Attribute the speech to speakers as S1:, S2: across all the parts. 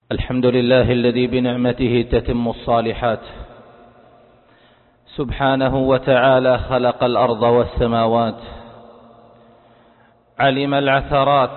S1: الحمد لله الذي بنعمته تتم الصالحات، سبحانه وتعالى خلق الأرض والسماوات، علم العثرات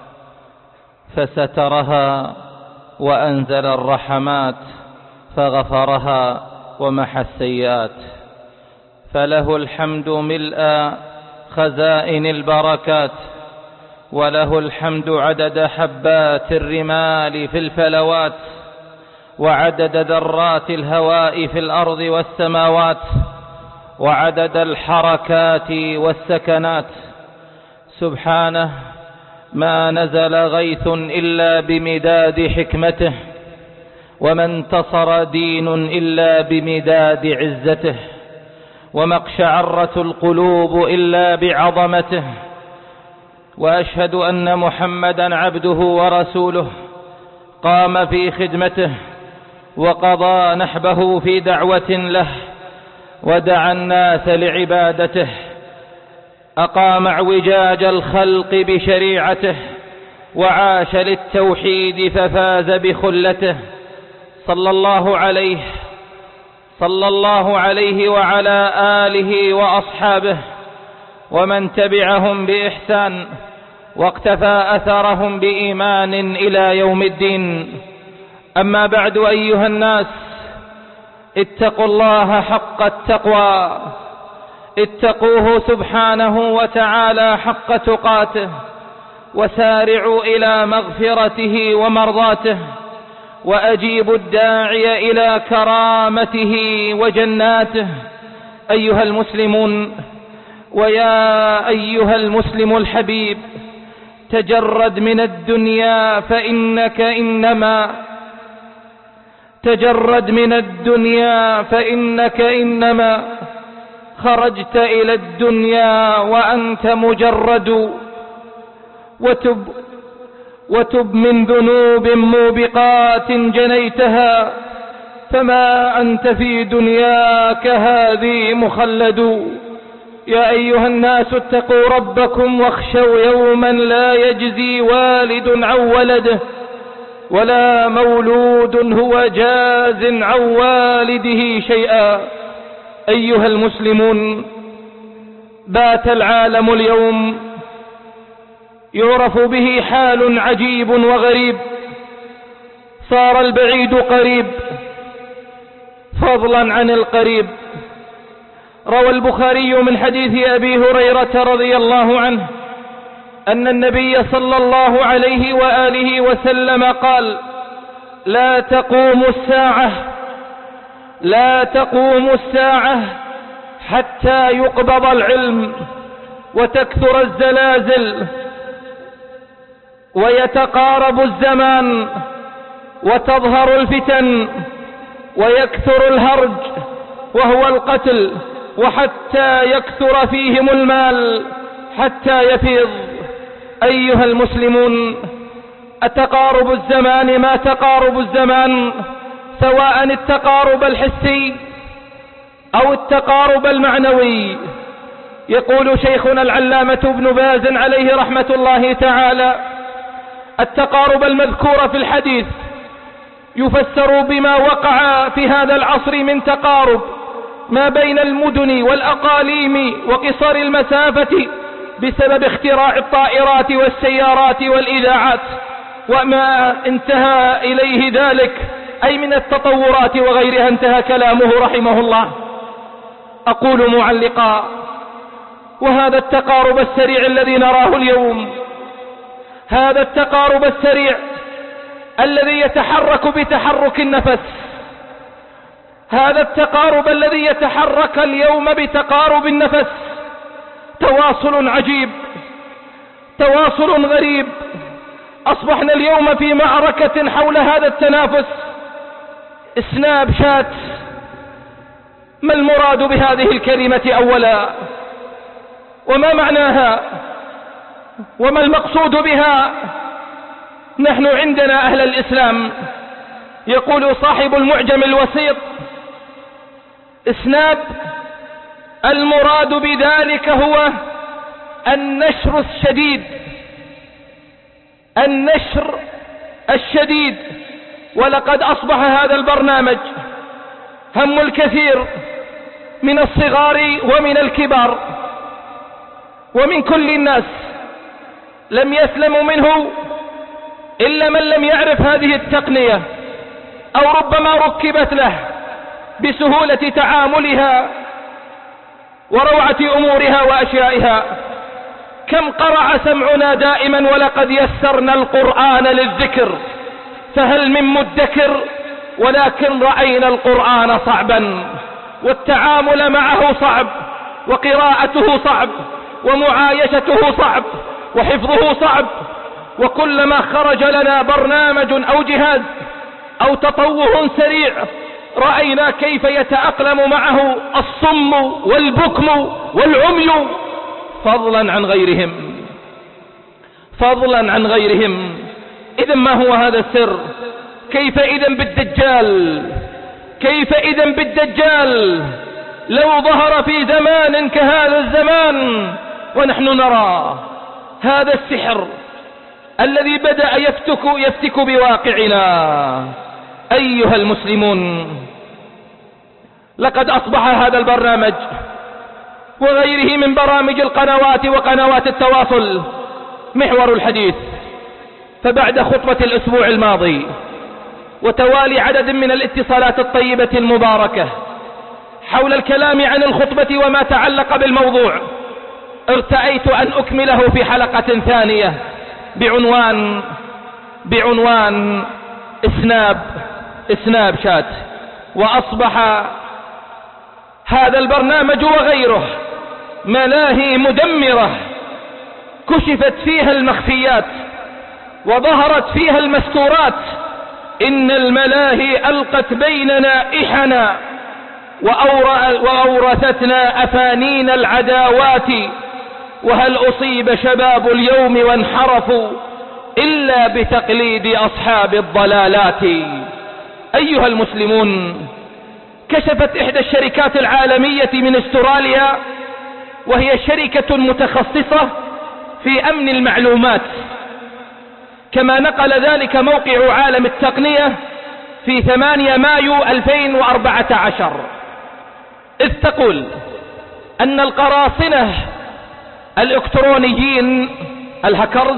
S1: فسترها، وأنزل الرحمات فغفرها ومحى السيئات، فله الحمد ملء خزائن البركات، وله الحمد عدد حبات الرمال في الفلوات، وعدد ذرات الهواء في الأرض والسماوات، وعدد الحركات والسكنات. سبحانه ما نزل غيث إلا بمداد حكمته، وما انتصر دين إلا بمداد عزته، وما اقشعرت القلوب إلا بعظمته. وأشهد أن محمدا عبده ورسوله، قام في خدمته وقضى نحبه في دعوة له، ودعا الناس لعبادته، أقام اعوجاج الخلق بشريعته، وعاش للتوحيد ففاز بخلته. صلى الله عليه وعلى آله وأصحابه ومن تبعهم بإحسان واقتفى أثرهم بإيمان إلى يوم الدين. أما بعد، أيها الناس، اتقوا الله حق التقوى، اتقوه سبحانه وتعالى حق تقاته، وسارعوا إلى مغفرته ومرضاته، وأجيبوا الداعي إلى كرامته وجناته. أيها المسلمون، ويا أيها المسلم الحبيب، تجرد من الدنيا فإنك إنما خرجت إلى الدنيا وأنت مجرد. وتب من ذنوب موبقات جنيتها، فما أنت في دنياك هذه مخلد. يا أيها الناس، اتقوا ربكم واخشوا يوما لا يجزي والد عن ولده، ولا مولود هو جاز عن والده شيئا. أيها المسلمون، بات العالم اليوم يعرف به حال عجيب وغريب، صار البعيد قريب فضلا عن القريب. روى البخاري من حديث أبي هريرة رضي الله عنه أن النبي صلى الله عليه وآله وسلم قال: لا تقوم الساعة حتى يقبض العلم، وتكثر الزلازل، ويتقارب الزمان، وتظهر الفتن، ويكثر الهرج وهو القتل، وحتى يكثر فيهم المال حتى يفيض. أيها المسلمون، التقارب الزمان ما تقارب الزمان، سواء التقارب الحسي أو التقارب المعنوي. يقول شيخنا العلامة ابن باز عليه رحمة الله تعالى: التقارب المذكور في الحديث يفسر بما وقع في هذا العصر من تقارب ما بين المدن والأقاليم وقصر المسافة بسبب اختراع الطائرات والسيارات والإذاعات، وما انتهى إليه ذلك أي من التطورات وغيرها. انتهى كلامه رحمه الله. أقول معلقا: وهذا التقارب السريع الذي نراه اليوم، هذا التقارب السريع الذي يتحرك بتحرك النفس، هذا التقارب الذي يتحرك اليوم بتقارب النفس، تواصل عجيب، تواصل غريب. أصبحنا اليوم في معركة حول هذا التنافس. سناب شات، ما المراد بهذه الكلمة أولا؟ وما معناها؟ وما المقصود بها؟ نحن عندنا أهل الإسلام، يقول صاحب المعجم الوسيط: سناب المراد بذلك هو النشر الشديد، النشر الشديد، ولقد أصبح هذا البرنامج هم الكثير من الصغار ومن الكبار ومن كل الناس. لم يسلم منه إلا من لم يعرف هذه التقنية أو ربما ركبت له بسهولة تعاملها وروعة أمورها وأشيائها. كم قرع سمعنا دائما ولقد يسرنا القرآن للذكر فهل من مدكر، ولكن رأينا القرآن صعبا والتعامل معه صعب وقراءته صعب ومعايشته صعب وحفظه صعب. وكلما خرج لنا برنامج أو جهاز أو تطوع سريع رأينا كيف يتأقلم معه الصم والبكم والعمي، فضلا عن غيرهم. إذن ما هو هذا السر؟ كيف إذن بالدجال لو ظهر في زمان كهذا الزمان ونحن نرى هذا السحر الذي بدأ يفتك بواقعنا؟ أيها المسلمون، لقد أصبح هذا البرنامج وغيره من برامج القنوات وقنوات التواصل محور الحديث. فبعد خطبة الأسبوع الماضي وتوالي عدد من الاتصالات الطيبة المباركة حول الكلام عن الخطبة وما تعلق بالموضوع، ارتأيت أن أكمله في حلقة ثانية بعنوان سناب شات. وأصبح هذا البرنامج وغيره ملاهي مدمرة كشفت فيها المخفيات وظهرت فيها المستورات. إن الملاهي ألقت بيننا إحنا وأورثتنا أفانين العداوات، وهل أصيب شباب اليوم وانحرفوا إلا بتقليد أصحاب الضلالات. أيها المسلمون، كشفت إحدى الشركات العالمية من استراليا، وهي شركة متخصصة في أمن المعلومات، كما نقل ذلك موقع عالم التقنية في 8 مايو 2014، إذ تقول أن القراصنة الإلكترونيين الهاكرز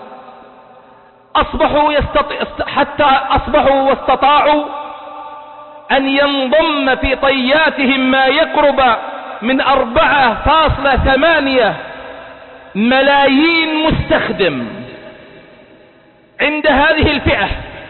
S1: أصبحوا واستطاعوا أن ينضم في طياتهم ما يقرب من 4.8 ملايين مستخدم. عند هذه الفئة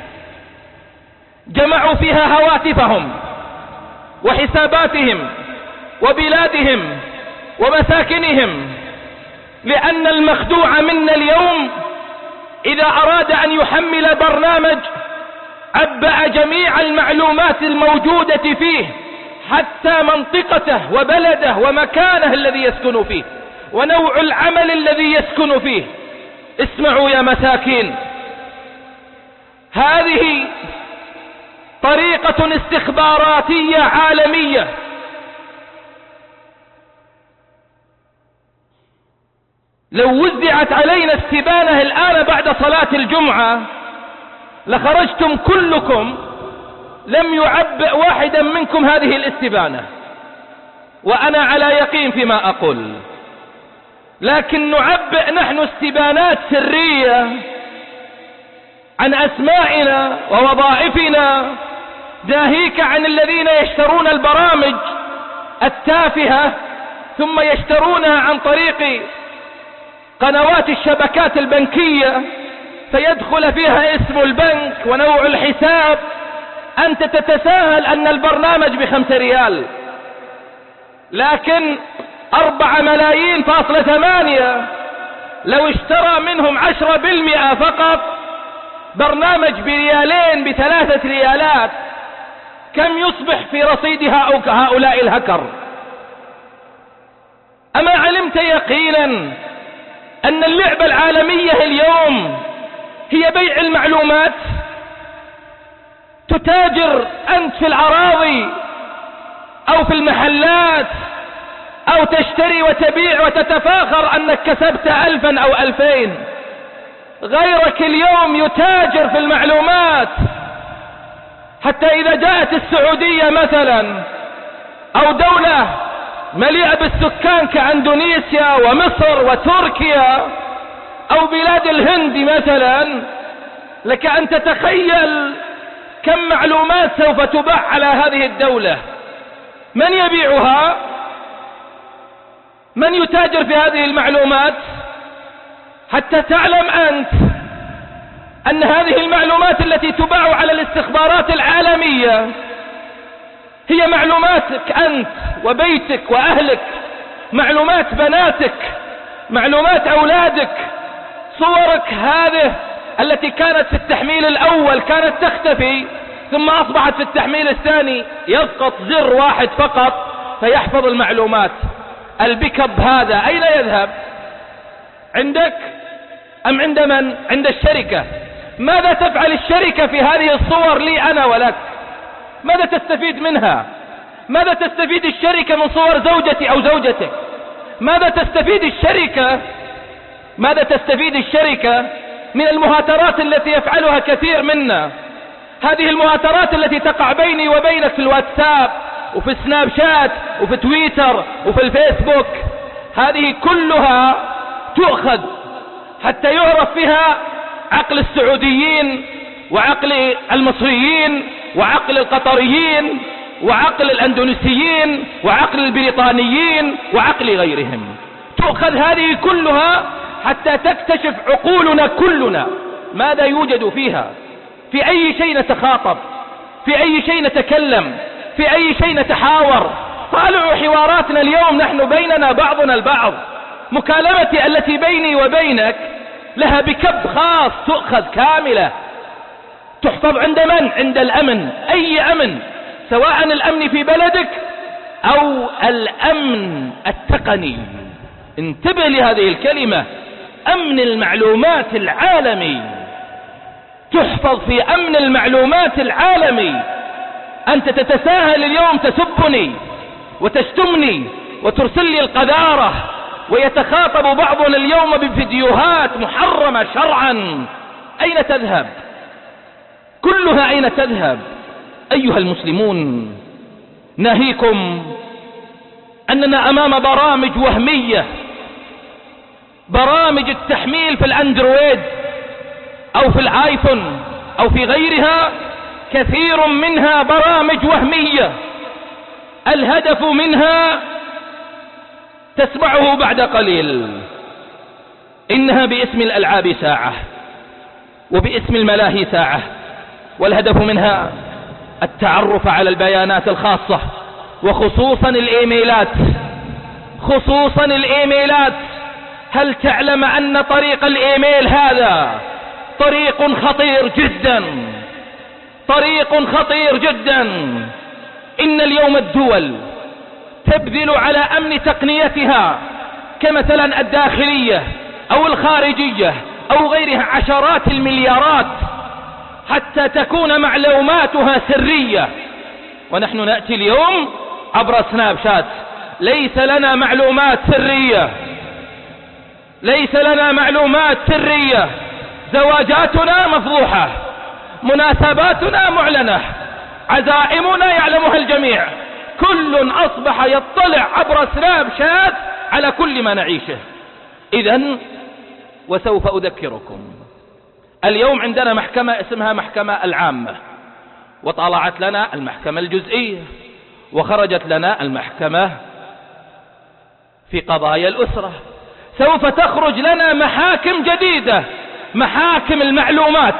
S1: جمعوا فيها هواتفهم وحساباتهم وبلادهم ومساكنهم، لأن المخدوع منا اليوم إذا أراد أن يحمل برنامج عبأ جميع المعلومات الموجودة فيه، حتى منطقته وبلده ومكانه الذي يسكن فيه ونوع العمل الذي يسكن فيه. اسمعوا يا مساكين، هذه طريقة استخباراتية عالمية لو وزعت علينا استبانة الآن بعد صلاة الجمعة لخرجتم كلكم، لم يعبئ واحدا منكم هذه الاستبانة، وأنا على يقين فيما أقول. لكن نعبئ نحن استبانات سرية عن أسمائنا ووظائفنا، ناهيك عن الذين يشترون البرامج التافهة ثم يشترونها عن طريق قنوات الشبكات البنكية، فيدخل فيها اسم البنك ونوع الحساب. أنت تتساهل أن البرنامج ب5 ريال، لكن 4.8 ملايين لو اشترى منهم 10% فقط برنامج ب2 ب3 ريالات، كم يصبح في رصيد هؤلاء الهكر؟ أما علمت يقينا أن اللعبة العالمية اليوم هي بيع المعلومات؟ تتاجر أنت في الأراضي أو في المحلات، أو تشتري وتبيع وتتفاخر أنك كسبت 1000 أو 2000. غيرك اليوم يتاجر في المعلومات حتى إذا جاءت السعودية مثلا أو دولة مليئة بالسكان كأندونيسيا ومصر وتركيا أو بلاد الهند مثلا، لك أن تتخيل كم معلومات سوف تباع على هذه الدولة. من يبيعها؟ من يتاجر في هذه المعلومات؟ حتى تعلم أنت أن هذه المعلومات التي تباع على الاستخبارات العالمية هي معلوماتك أنت وبيتك وأهلك، معلومات بناتك، معلومات أولادك. صورك هذه التي كانت في التحميل الأول كانت تختفي، ثم أصبحت في التحميل الثاني يسقط زر واحد فقط فيحفظ المعلومات. البيك اب هذا أين يذهب؟ عندك أم عند من؟ عند الشركة. ماذا تفعل الشركة في هذه الصور لي أنا ولك؟ ماذا تستفيد منها؟ ماذا تستفيد الشركة من صور زوجتي أو زوجتك؟ ماذا تستفيد الشركة؟ ماذا تستفيد الشركة من المهاترات التي يفعلها كثير منا؟ هذه المهاترات التي تقع بيني وبينك في الواتساب وفي السناب شات وفي تويتر وفي الفيسبوك، هذه كلها تؤخذ حتى يعرف فيها عقل السعوديين وعقل المصريين وعقل القطريين وعقل الأندونيسيين وعقل البريطانيين وعقل غيرهم. تؤخذ هذه كلها حتى تكتشف عقولنا كلنا ماذا يوجد فيها، في أي شيء نتخاطب، في أي شيء نتكلم، في أي شيء نتحاور. طالعوا حواراتنا اليوم نحن بيننا بعضنا البعض. مكالمتي التي بيني وبينك لها بكب خاص تؤخذ كاملة، تحفظ عند من؟ عند الأمن. أي أمن؟ سواء الأمن في بلدك أو الأمن التقني. انتبه لهذه الكلمة، أمن المعلومات العالمي. تحفظ في أمن المعلومات العالمي. أنت تتساهل اليوم تسبني وتشتمني وترسل لي القذارة، ويتخاطب بعضنا اليوم بفيديوهات محرمة شرعا. أين تذهب؟ كلها أين تذهب؟ أيها المسلمون، ناهيكم أننا أمام برامج وهمية، برامج التحميل في الأندرويد أو في الآيفون أو في غيرها، كثير منها برامج وهمية. الهدف منها تسمعه بعد قليل، إنها باسم الألعاب ساعة وباسم الملاهي ساعة، والهدف منها التعرف على البيانات الخاصة، وخصوصا الإيميلات. خصوصا الإيميلات. هل تعلم أن طريق الإيميل هذا طريق خطير جدا؟ طريق خطير جدا. إن اليوم الدول تبذل على أمن تقنيتها كمثلا الداخلية أو الخارجية أو غيرها عشرات المليارات حتى تكون معلوماتها سرية، ونحن نأتي اليوم عبر سناب شات. ليس لنا معلومات سرية، ليس لنا معلومات سرية. زواجاتنا مفضوحة، مناسباتنا معلنة، عزائمنا يعلمها الجميع. كل أصبح يطلع عبر سناب شات على كل ما نعيشه. إذن وسوف أذكركم، اليوم عندنا محكمة اسمها محكمة العامة، وطلعت لنا المحكمة الجزئية، وخرجت لنا المحكمة في قضايا الأسرة. سوف تخرج لنا محاكم جديدة، محاكم المعلومات.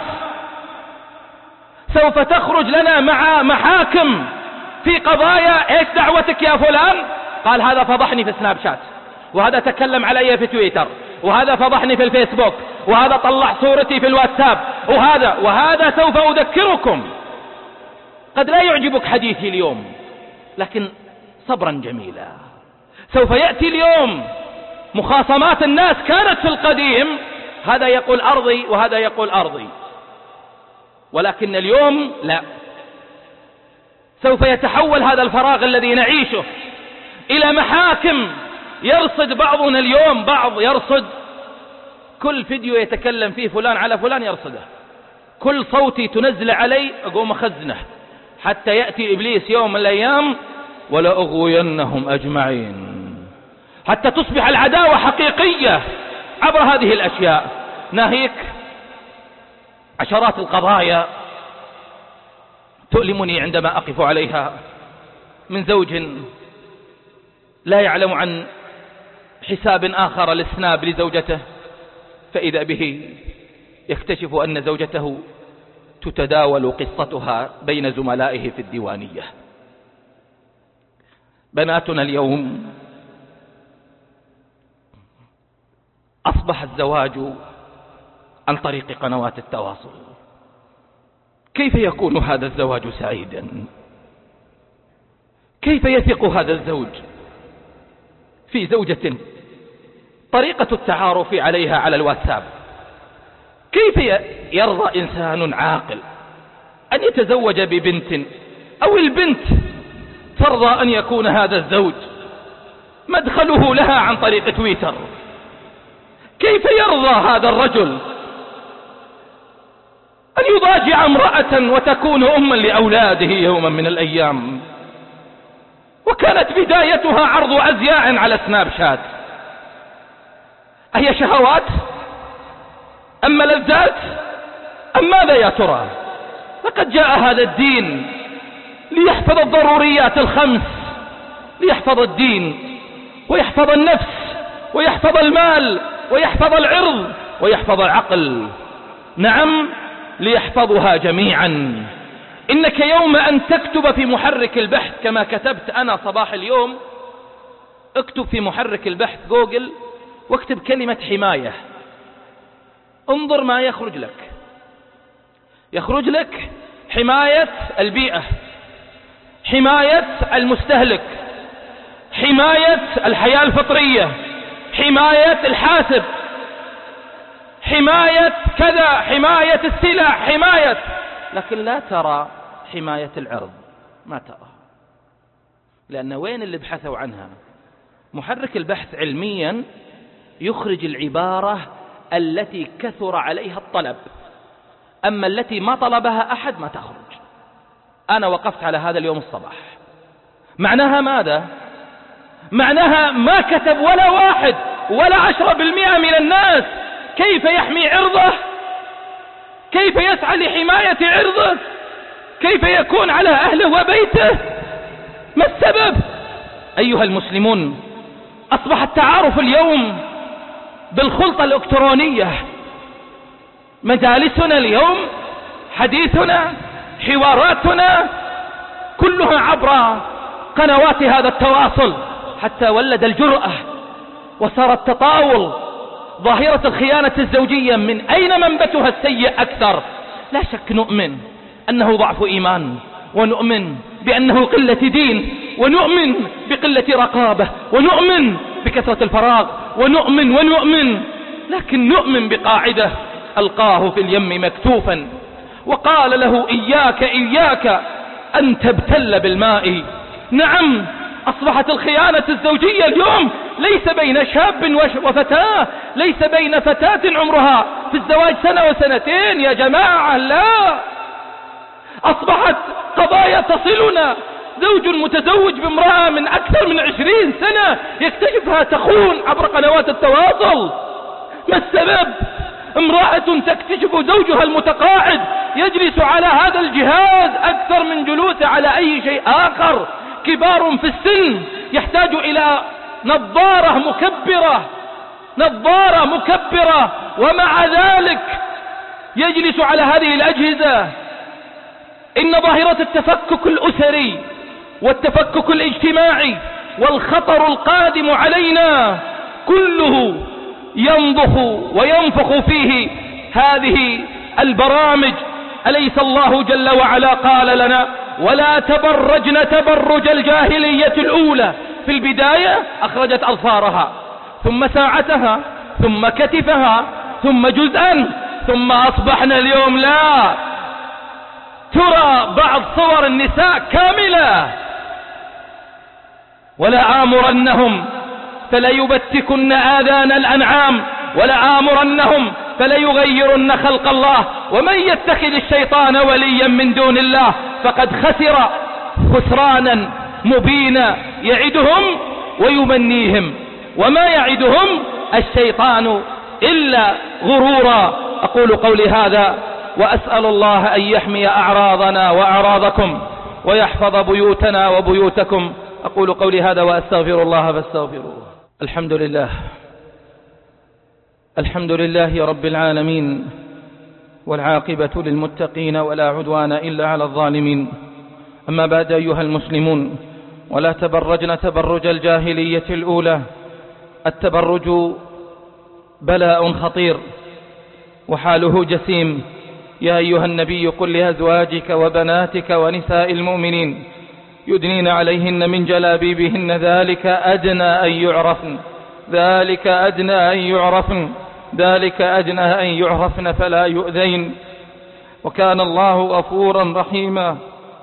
S1: سوف تخرج لنا مع محاكم في قضايا ايش دعوتك يا فلان؟ قال هذا فضحني في سناب شات، وهذا تكلم علي في تويتر، وهذا فضحني في الفيسبوك، وهذا طلع صورتي في الواتساب، وهذا سوف أذكركم. قد لا يعجبك حديثي اليوم، لكن صبرا جميلا. سوف يأتي اليوم مخاصمات الناس كانت في القديم، هذا يقول أرضي وهذا يقول أرضي، ولكن اليوم لا. سوف يتحول هذا الفراغ الذي نعيشه إلى محاكم. يرصد بعضنا اليوم، بعض يرصد كل فيديو يتكلم فيه فلان على فلان يرصده، كل صوتي تنزل علي أقوم أخزنه، حتى يأتي إبليس يوم من الأيام ولأغوينهم أجمعين، حتى تصبح العداوة حقيقية عبر هذه الأشياء. ناهيك عشرات القضايا تؤلمني عندما أقف عليها، من زوج لا يعلم عن حساب آخر للسناب لزوجته، فإذا به يكتشف أن زوجته تتداول قصتها بين زملائه في الديوانية. بناتنا اليوم أصبح الزواج عن طريق قنوات التواصل. كيف يكون هذا الزواج سعيدا؟ كيف يثق هذا الزوج في زوجة طريقة التعارف عليها على الواتساب؟ كيف يرضى إنسان عاقل أن يتزوج ببنت، أو البنت ترضى أن يكون هذا الزوج مدخله لها عن طريق تويتر؟ كيف يرضى هذا الرجل أن يضاجع امرأة وتكون أما لأولاده يوما من الأيام، وكانت بدايتها عرض أزياء على سناب شات؟ أهي شهوات أم ملذات أم ماذا يا ترى؟ لقد جاء هذا الدين ليحفظ الضروريات الخمس، ليحفظ الدين ويحفظ النفس ويحفظ المال ويحفظ العرض ويحفظ العقل. نعم، ليحفظها جميعا. إنك يوم أن تكتب في محرك البحث كما كتبت أنا صباح اليوم، اكتب في محرك البحث جوجل واكتب كلمة حماية، انظر ما يخرج لك. يخرج لك حماية البيئة، حماية المستهلك، حماية الحياة الفطرية، حماية الحاسب، حماية كذا، حماية السلع، حماية، لكن لا ترى حماية العرض، ما ترى. لأن وين اللي بحثوا عنها؟ محرك البحث علميا يخرج العبارة التي كثر عليها الطلب، أما التي ما طلبها أحد ما تخرج. أنا وقفت على هذا اليوم الصباح. معناها ماذا؟ معناها ما كتب ولا واحد ولا 10% من الناس كيف يحمي عرضه، كيف يسعى لحماية عرضه، كيف يكون على أهله وبيته. ما السبب؟ أيها المسلمون، أصبح التعارف اليوم بالخلطة الإلكترونية. مجالسنا اليوم، حديثنا، حواراتنا كلها عبر قنوات هذا التواصل، حتى ولد الجرأة وصار التطاول. ظاهرة الخيانة الزوجية من أين منبتها السيء أكثر؟ لا شك نؤمن أنه ضعف إيمان، ونؤمن بأنه قلة دين، ونؤمن بقلة رقابة، ونؤمن بكثرة الفراغ، ونؤمن، لكن نؤمن بقاعدة: ألقاه في اليم مكتوفا وقال له إياك أن تبتل بالماء. نعم، أصبحت الخيانة الزوجية اليوم ليس بين شاب وفتاة، ليس بين فتاة عمرها في الزواج 1 و2 سنين يا جماعة، لا، أصبحت قضايا تصلنا. زوج متزوج بامرأة من أكثر من 20 سنة يكتشفها تخون عبر قنوات التواصل. ما السبب؟ امرأة تكتشف زوجها المتقاعد يجلس على هذا الجهاز أكثر من جلوسه على أي شيء آخر. كبار في السن يحتاج إلى نظارة مكبرة، ومع ذلك يجلس على هذه الأجهزة. إن ظاهرة التفكك الأسري والتفكك الاجتماعي والخطر القادم علينا كله ينضخ وينفخ فيه هذه البرامج. أليس الله جل وعلا قال لنا: ولا تبرجن تبرج الجاهلية الأولى؟ في البداية أخرجت أظفارها، ثم ساعتها، ثم كتفها، ثم جزءا، ثم أصبحنا اليوم لا ترى بعض صور النساء كاملة. ولا آمرنهم فليبتكن آذان الأنعام، ولا آمرنهم فليغيرن خلق الله، ومن يتخذ الشيطان وليا من دون الله فقد خسر خسرانا مبينا يعدهم ويمنيهم، وما يعدهم الشيطان إلا غرورا. أقول قولي هذا وأسأل الله أن يحمي أعراضنا وأعراضكم ويحفظ بيوتنا وبيوتكم. أقول قولي هذا وأستغفر الله فاستغفروه. الحمد لله رب العالمين، والعاقبة للمتقين ولا عدوان إلا على الظالمين. أما بعد أيها المسلمون، ولا تبرجن تبرج الجاهلية الأولى. التبرج بلاء خطير وحاله جسيم. يا أيها النبي قل لأزواجك وبناتك ونساء المؤمنين يدنين عليهن من جلابيبهن ذلك أدنى أن يعرفن فلا يؤذين، وكان الله غفورا رحيما.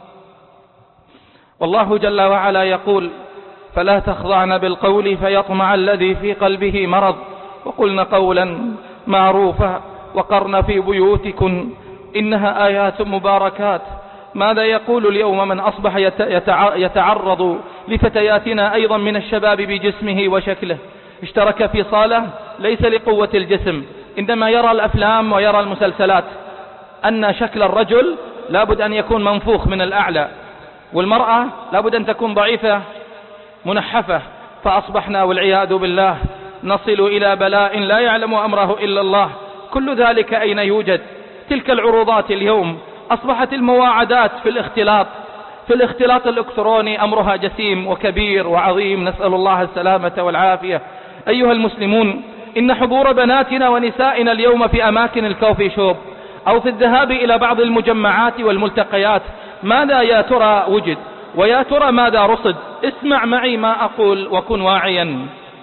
S1: والله جل وعلا يقول: فلا تخضعن بالقول فيطمع الذي في قلبه مرض وقلن قولا معروفا وقرن في بيوتكن إنها آيات مباركات. ماذا يقول اليوم من أصبح يتعرض لفتياتنا أيضا من الشباب بجسمه وشكله؟ اشترك في صالة ليس لقوة الجسم، إنما يرى الأفلام ويرى المسلسلات أن شكل الرجل لابد أن يكون منفوخ من الأعلى، والمرأة لابد أن تكون ضعيفة منحفة. فأصبحنا والعياذ بالله نصل إلى بلاء لا يعلم أمره إلا الله. كل ذلك أين يوجد؟ تلك العروضات اليوم أصبحت المواعدات في الاختلاط الإلكتروني أمرها جسيم وكبير وعظيم، نسأل الله السلامة والعافية. أيها المسلمون، إن حضور بناتنا ونسائنا اليوم في أماكن الكوفي شوب أو في الذهاب إلى بعض المجمعات والملتقيات، ماذا يا ترى وجد ويا ترى ماذا رصد؟ اسمع معي ما أقول وكن واعيا.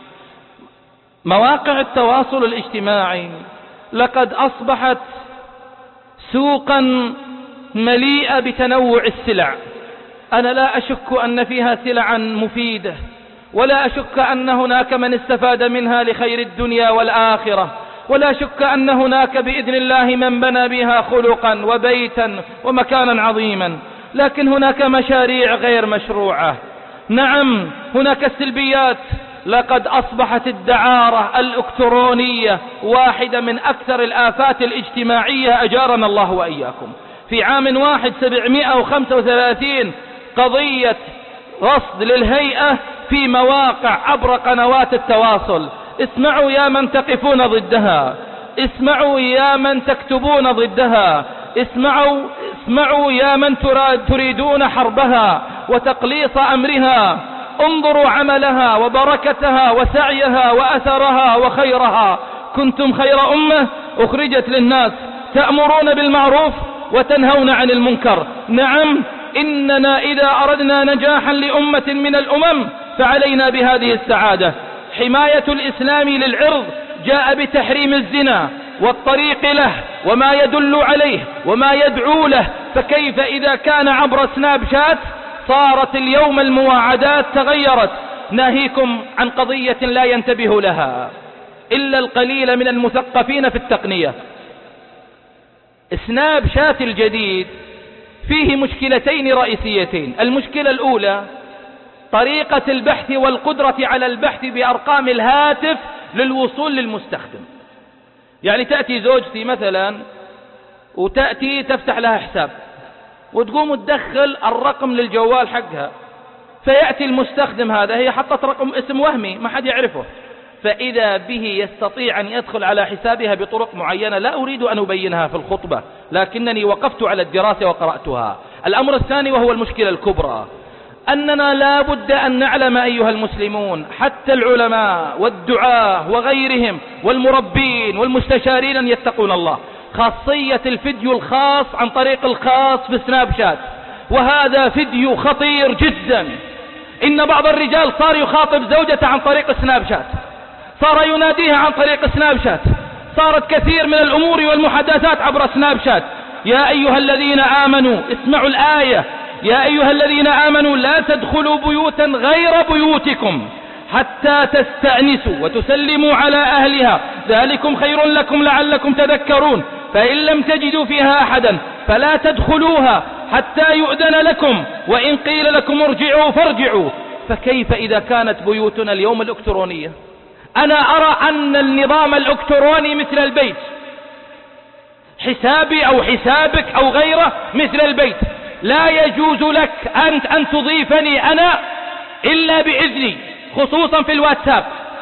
S1: مواقع التواصل الاجتماعي لقد أصبحت سوقا مليئة بتنوع السلع. أنا لا أشك أن فيها سلعا مفيدة، ولا أشك أن هناك من استفاد منها لخير الدنيا والآخرة، ولا شك أن هناك بإذن الله من بنى بها خلقا وبيتا ومكانا عظيما. لكن هناك مشاريع غير مشروعة. نعم، هناك السلبيات. لقد أصبحت الدعارة الإلكترونية واحدة من أكثر الآفات الاجتماعية، أجارنا الله وإياكم. في عام واحد 735 قضية رصد للهيئة في مواقع عبر قنوات التواصل. اسمعوا يا من تقفون ضدها، اسمعوا يا من تكتبون ضدها، اسمعوا يا من تريدون حربها وتقليص أمرها. انظروا عملها وبركتها وسعيها وأثرها وخيرها. كنتم خير أمة أخرجت للناس تأمرون بالمعروف وتنهون عن المنكر. نعم، إننا إذا أردنا نجاحا لأمة من الأمم فعلينا بهذه السعادة. حماية الإسلام للعرض جاء بتحريم الزنا والطريق له وما يدل عليه وما يدعو له، فكيف إذا كان عبر سناب شات؟ صارت اليوم المواعدات تغيرت. ناهيكم عن قضية لا ينتبه لها إلا القليل من المثقفين في التقنية. سناب شات الجديد فيه مشكلتين رئيسيتين. المشكلة الأولى طريقة البحث والقدرة على البحث بأرقام الهاتف للوصول للمستخدم. يعني تأتي زوجتي مثلا وتأتي تفتح لها حساب وتقوم تدخل الرقم للجوال حقها، فيأتي المستخدم هذا هي حطت رقم اسم وهمي ما حد يعرفه، فإذا به يستطيع أن يدخل على حسابها بطرق معينة لا أريد أن أبينها في الخطبة، لكنني وقفت على الدراسة وقرأتها. الأمر الثاني وهو المشكلة الكبرى، أننا لا بد أن نعلم أيها المسلمون، حتى العلماء والدعاة وغيرهم والمربين والمستشارين أن يتقون الله. خاصية الفيديو الخاص عن طريق الخاص في سناب شات، وهذا فيديو خطير جدا. إن بعض الرجال صار يخاطب زوجته عن طريق سناب شات، صار يناديها عن طريق سناب شات، صارت كثير من الأمور والمحادثات عبر سناب شات. يا أيها الذين آمنوا اسمعوا الآية: يا أيها الذين آمنوا لا تدخلوا بيوتا غير بيوتكم حتى تستأنسوا وتسلموا على أهلها ذلكم خير لكم لعلكم تذكرون. فإن لم تجدوا فيها أحدا فلا تدخلوها حتى يؤذن لكم، وإن قيل لكم ارجعوا فارجعوا. فكيف إذا كانت بيوتنا اليوم الإلكترونية؟ أنا أرى أن النظام الإلكتروني مثل البيت، حسابي أو حسابك أو غيره مثل البيت، لا يجوز لك أنت أن تضيفني أنا إلا بإذني، خصوصا في الواتساب.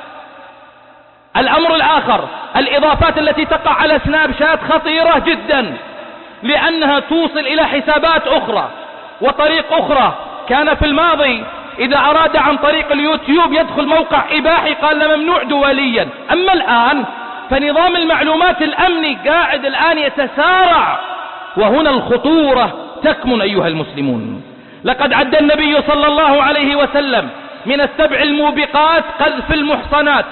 S1: الأمر الآخر، الإضافات التي تقع على سناب شات خطيرة جدا، لأنها توصل إلى حسابات أخرى وطريق أخرى. كان في الماضي إذا أراد عن طريق اليوتيوب يدخل موقع إباحي قال ممنوع دوليا. أما الآن فنظام المعلومات الأمني قاعد الآن يتسارع، وهنا الخطورة تكمن أيها المسلمون. لقد عد النبي صلى الله عليه وسلم من السبع الموبقات قذف المحصنات،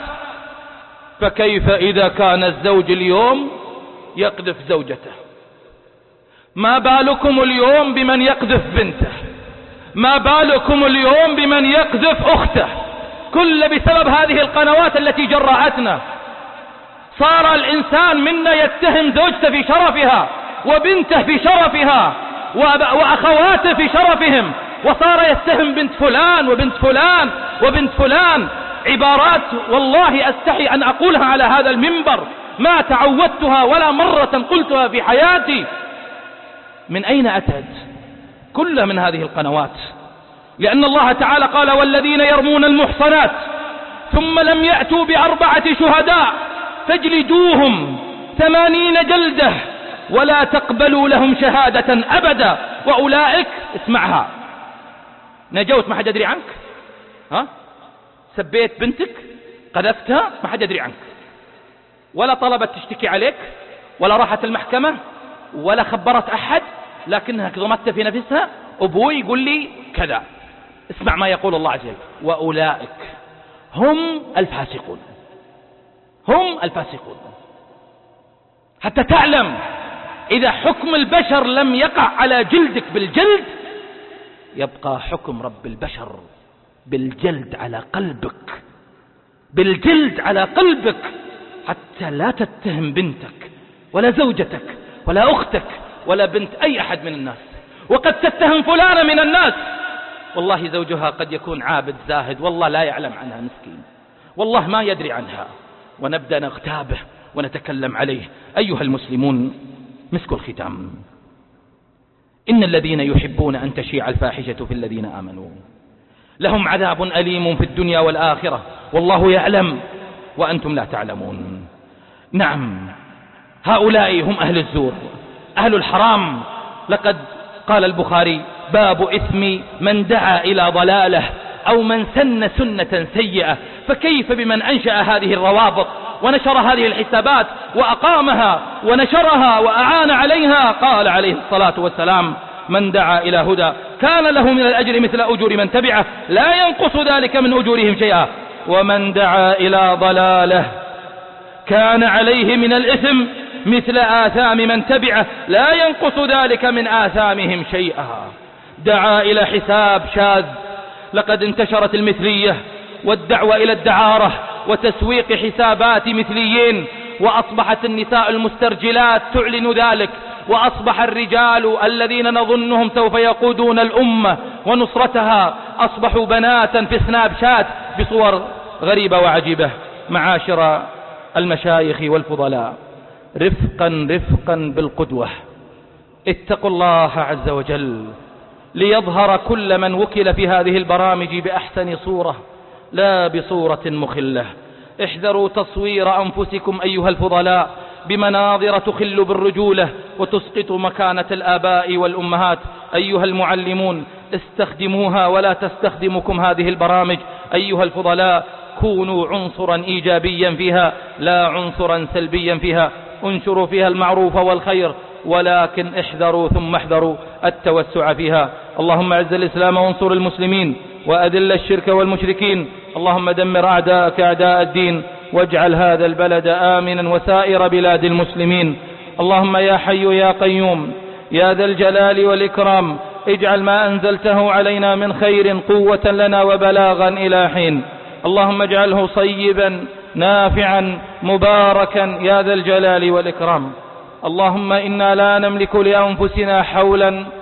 S1: فكيف إذا كان الزوج اليوم يقذف زوجته؟ ما بالكم اليوم بمن يقذف بنته؟ ما بالكم اليوم بمن يقذف أخته؟ كل بسبب هذه القنوات التي جرأتنا. صار الإنسان منا يتهم زوجته في شرفها، وبنته في شرفها، وأخواته في شرفهم، وصار يتهم بنت فلان وبنت فلان وبنت فلان. عبارات والله أستحي أن أقولها على هذا المنبر، ما تعودتها ولا مرة قلتها في حياتي. من أين أتت؟ كل من هذه القنوات، لأن الله تعالى قال والذين يرمون المحصنات ثم لم يأتوا ب4 شهداء فاجلدوهم 80 جلدة ولا تقبلوا لهم شهادة أبدا وأولئك، اسمعها، نجوت ما حد يدري عنك، ها؟ سبيت بنتك، قذفتها، ما حد يدري عنك، ولا طلبت تشتكي عليك، ولا راحت المحكمة، ولا خبرت أحد، لكنها كظمت في نفسها أبوي يقول لي كذا. اسمع ما يقول الله عز وجل: وأولئك هم الفاسقون. هم الفاسقون. حتى تعلم إذا حكم البشر لم يقع على جلدك بالجلد، يبقى حكم رب البشر بالجلد على قلبك، بالجلد على قلبك، حتى لا تتهم بنتك ولا زوجتك ولا أختك ولا بنت أي أحد من الناس. وقد تتهم فلانة من الناس، والله زوجها قد يكون عابد زاهد، والله لا يعلم عنها مسكين، والله ما يدري عنها، ونبدأ نغتابه ونتكلم عليه. أيها المسلمون، مسك الختام، إن الذين يحبون أن تشيع الفاحشة في الذين آمنوا لهم عذاب أليم في الدنيا والآخرة والله يعلم وأنتم لا تعلمون. نعم، هؤلاء هم أهل الزور، أهل الحرام. لقد قال البخاري: باب إثم من دعا إلى ضلاله أو من سن سنة سيئة. فكيف بمن أنشأ هذه الروابط ونشر هذه الحسابات وأقامها ونشرها وأعان عليها؟ قال عليه الصلاة والسلام: من دعا إلى هدى كان له من الأجر مثل أجور من تبعه لا ينقص ذلك من أجورهم شيئا، ومن دعا إلى ضلاله كان عليه من الإثم مثل آثام من تبعه لا ينقص ذلك من آثامهم شيئا. دعا إلى حساب شاذ. لقد انتشرت المثلية والدعوة إلى الدعارة وتسويق حسابات مثليين، وأصبحت النساء المسترجلات تعلن ذلك، وأصبح الرجال الذين نظنهم سوف يقودون الأمة ونصرتها أصبحوا بناتا في سناب شات بصور غريبة وعجيبة. معاشر المشايخ والفضلاء، رفقا رفقا بالقدوة، اتقوا الله عز وجل ليظهر كل من وكل في هذه البرامج بأحسن صورة لا بصورة مخلة. احذروا تصوير أنفسكم أيها الفضلاء بمناظر تخل بالرجولة وتسقط مكانة الآباء والأمهات. أيها المعلمون، استخدموها ولا تستخدمكم هذه البرامج. أيها الفضلاء، كونوا عنصرا إيجابيا فيها لا عنصرا سلبيا فيها. انشروا فيها المعروف والخير، ولكن احذروا ثم احذروا التوسع فيها. اللهم اعز الإسلام وانصر المسلمين، وأذل الشرك والمشركين. اللهم دمر أعداءك أعداء الدين، واجعل هذا البلد آمنا وسائر بلاد المسلمين. اللهم يا حي يا قيوم يا ذا الجلال والإكرام، اجعل ما أنزلته علينا من خير قوة لنا وبلاغا إلى حين. اللهم اجعله صيبا نافعا مباركا يا ذا الجلال والإكرام. اللهم إنا لا نملك لأنفسنا حولا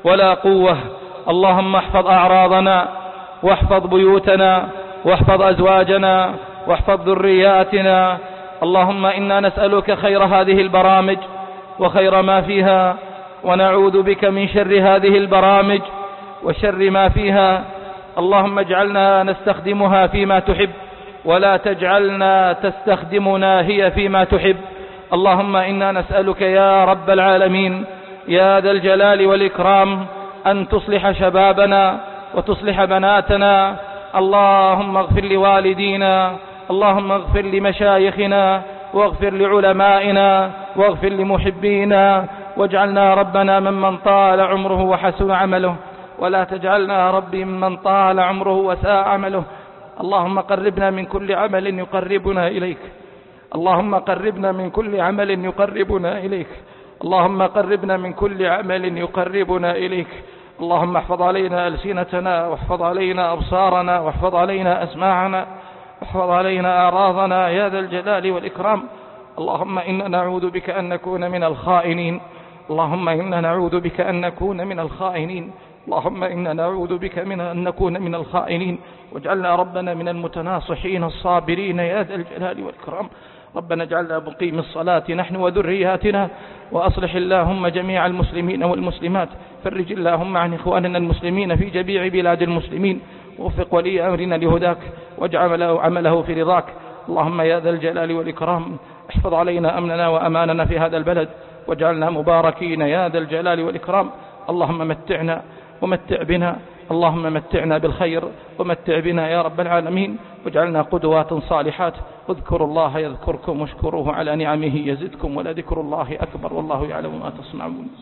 S1: ولا قوة. اللهم احفظ أعراضنا واحفظ بيوتنا واحفظ أزواجنا واحفظ ذرياتنا. اللهم إنا نسألك خير هذه البرامج وخير ما فيها، ونعوذ بك من شر هذه البرامج وشر ما فيها. اللهم اجعلنا نستخدمها فيما تحب، ولا تجعلنا تستخدمنا هي فيما تحب. اللهم إنا نسألك يا رب العالمين يا ذا الجلال والإكرام أن تصلح شبابنا وتصلح بناتنا. اللهم اغفر لوالدينا، اللهم اغفر لمشايخنا، واغفر لعلمائنا، واغفر لمحبينا، واجعلنا ربنا ممن طال عمره وحسن عمله، ولا تجعلنا ربي ممن طال عمره وساء عمله. اللهم قربنا من كل عمل يقربنا إليك، اللهم قربنا من كل عمل يقربنا إليك، اللهم قربنا من كل عمل يقربنا إليك. اللهم احفظ علينا ألسنتنا، واحفظ علينا أبصارنا، واحفظ علينا أسماعنا، واحفظ علينا أعراضنا يا ذا الجلال والإكرام. اللهم إنا نعوذ بك أن نكون من الخائنين، اللهم إنا نعوذ بك أن نكون من الخائنين، اللهم إنا نعوذ بك من أن نكون من الخائنين. واجعلنا ربنا من المتناصحين الصابرين يا ذا الجلال والإكرام. ربنا اجعلنا مقيم الصلاة نحن وذرياتنا، وأصلح اللهم جميع المسلمين والمسلمات. فرج اللهم عن إخواننا المسلمين في جميع بلاد المسلمين، ووفق ولي أمرنا لهداك، واجعل عمله في رضاك. اللهم يا ذا الجلال والإكرام احفظ علينا أمننا وأماننا في هذا البلد، واجعلنا مباركين يا ذا الجلال والإكرام. اللهم متعنا ومتع بنا، اللهم متعنا بالخير ومتع بنا يا رب العالمين، واجعلنا قدوات صالحات. اذكروا الله يذكركم، واشكروه على نعمه يزدكم، ولذكر الله أكبر، والله يعلم ما تصنعون.